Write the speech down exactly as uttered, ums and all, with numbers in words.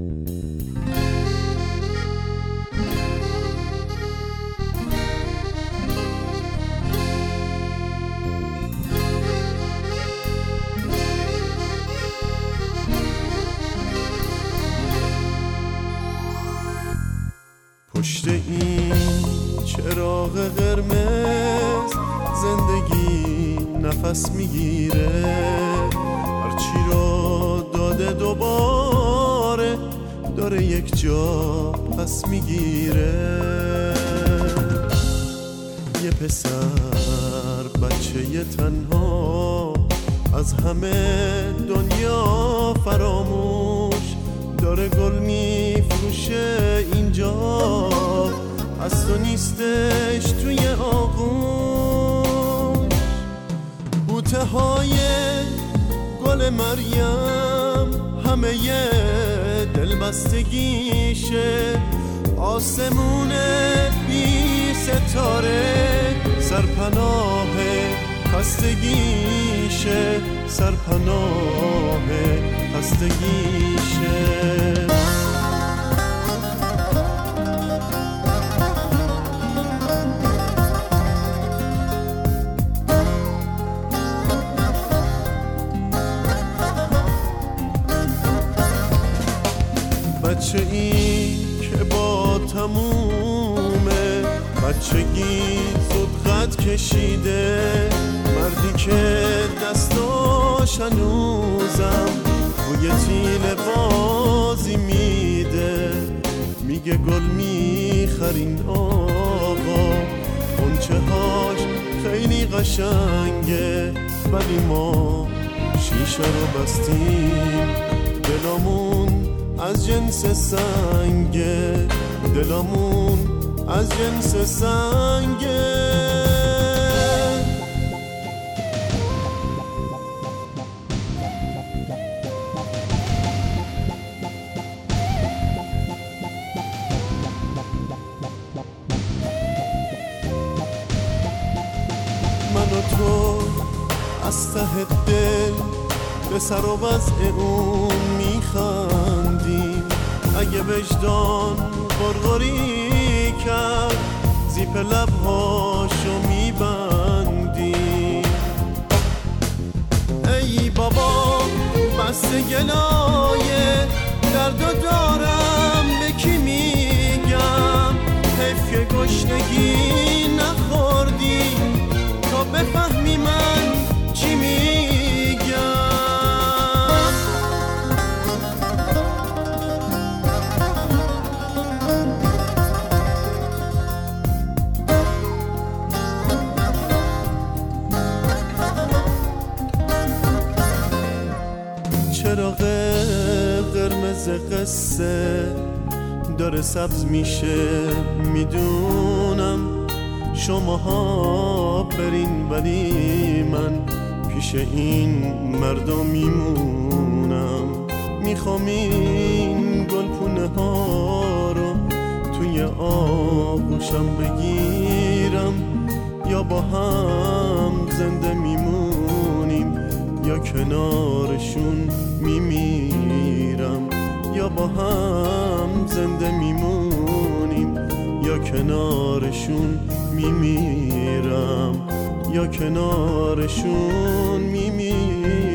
پشت این چراغ قرمز زندگی نفس میگیره، هرچی رو داده دوباره داره یک جا پس میگیره. یه پسر بچه یه تنها از همه دنیا فراموش داره گل میفروشه اینجا، از تو نیستش توی آغوش. بوته های گل مریم همه یه دلبستگیشه، آسمون بی ستاره سرپناه خستگیشه، سرپناه خستگیشه. بچه ای که با تمومه بچگی زود قد کشیده، مردی که دستاش هنوزم روی تیل بازی میده، میگه گل میخرین آقا، غنچه هاش خیلی قشنگه، ولی ما شیشه رو بستیم، دلامون از جنس سنگه، دلامون از جنس سنگه. من و تو از ته دل به سر و وضع اون میخندیم، اگه وجدان غرغری کرد زیپ لبهاشو میبندیم. ای بابا بس گلایه دردو دارم به کی میگم، حیف که گشنگی نخوردی تا بفهمی من چی میگم. چراغ قرمز قصه داره سبز میشه، میدونم شماها برین ولی من پیش این مردم میمونم. میخوام این گلپونه ها رو توی آغوشم بگیرم، یا با هم زنده میمونیم یا کنارشون میمیرم، یا با هم زنده میمونیم یا کنارشون میمیرم، یا کنارشون میمیرم.